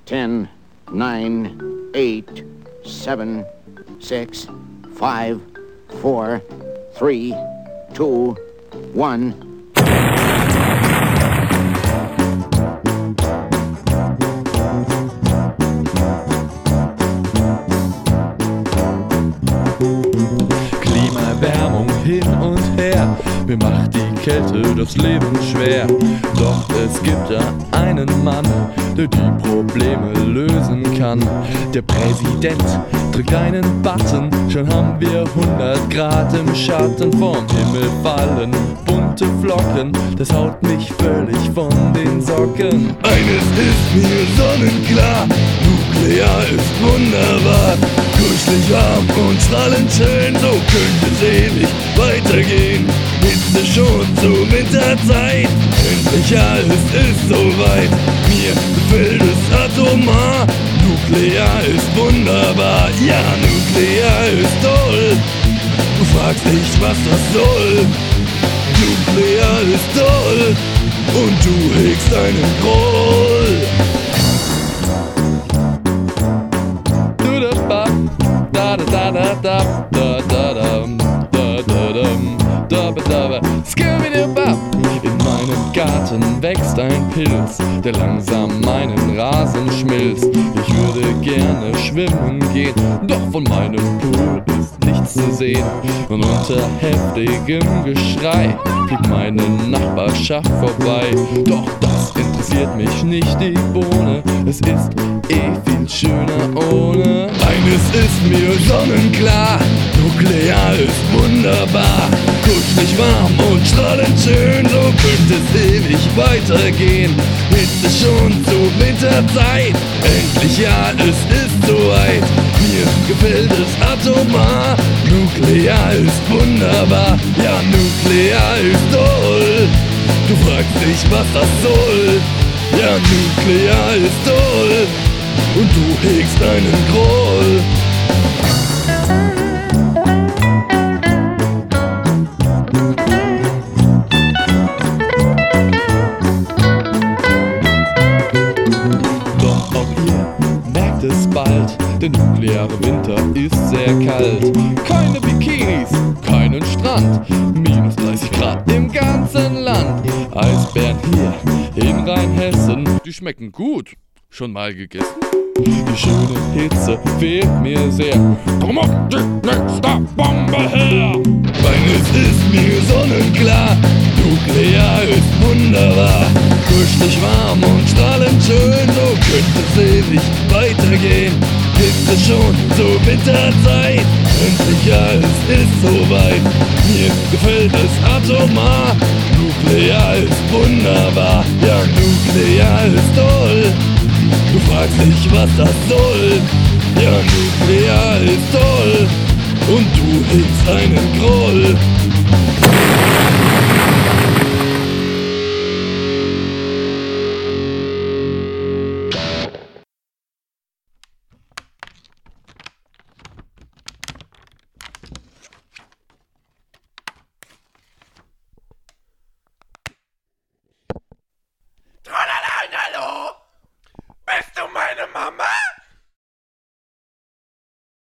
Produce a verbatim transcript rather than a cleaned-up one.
Ten, nine, eight, seven, six, five, four, three, two, one. Klimaerwärmung hin und her, mir macht die Kälte das Leben schwer. Doch es gibt da einen Mann, der die Probleme lösen kann. Der Präsident drückt einen Button, schon haben wir hundert Grad im Schatten. Vom Himmel fallen bunte Flocken, das haut mich völlig von den Socken. Eines ist mir sonnenklar, Nuklear ist wunderbar. Kuschelig warm und strahlend schön, so könnte es ewig weitergehen. Hitze schon zur Winterzeit, endlich ja, es ist soweit. Mir gefällt es atomar, Nuklear ist wunderbar. Ja, Nuklear ist toll, du fragst nicht, was das soll. Nuklear ist toll und du hegst einen Groll. Da da da da da da da da da da da. In meinem Garten wächst ein Pilz, der langsam meinen Rasen schmilzt. Ich würde gerne schwimmen gehen, doch von meinem Pool ist nichts zu sehen. Und unter heftigem Geschrei fliegt meine Nachbarschaft vorbei. Doch das interessiert mich nicht die Bohne, es ist eh viel schöner ohne. Eines ist mir sonnenklar, Nuklear ist wunderbar. Kuschelig warm und strahlend schön, so könnte es ewig weitergehen. Hitze schon zur Winterzeit, endlich ja, es ist soweit. Mir gefällt es atomar, Nuklear ist wunderbar. Ja, Nuklear ist toll, du fragst dich, was das soll. Ja, Nuklear ist toll und du hegst einen Groll. Doch auch ihr merkt es bald, der nukleare Winter ist sehr kalt. Keine Bikinis, keinen Strand, minus dreißig Grad im ganzen Land. Eisbären hier in Rheinhessen, die schmecken gut. Schon mal gegessen? Die schöne Hitze fehlt mir sehr. Komm auf die nächste Bombe her! Eines ist mir sonnenklar, Nuklear ist wunderbar. Kuschelig warm und strahlend schön, so könnte es ewig weitergehen. Hitze schon zur Winterzeit, endlich ja, es ist soweit. Mir gefällt es atomar, Nuklear ist wunderbar. Ja, Nuklear ist toll, du fragst nicht, was das soll. Ja, Nuklear ist toll und du hegst einen Groll.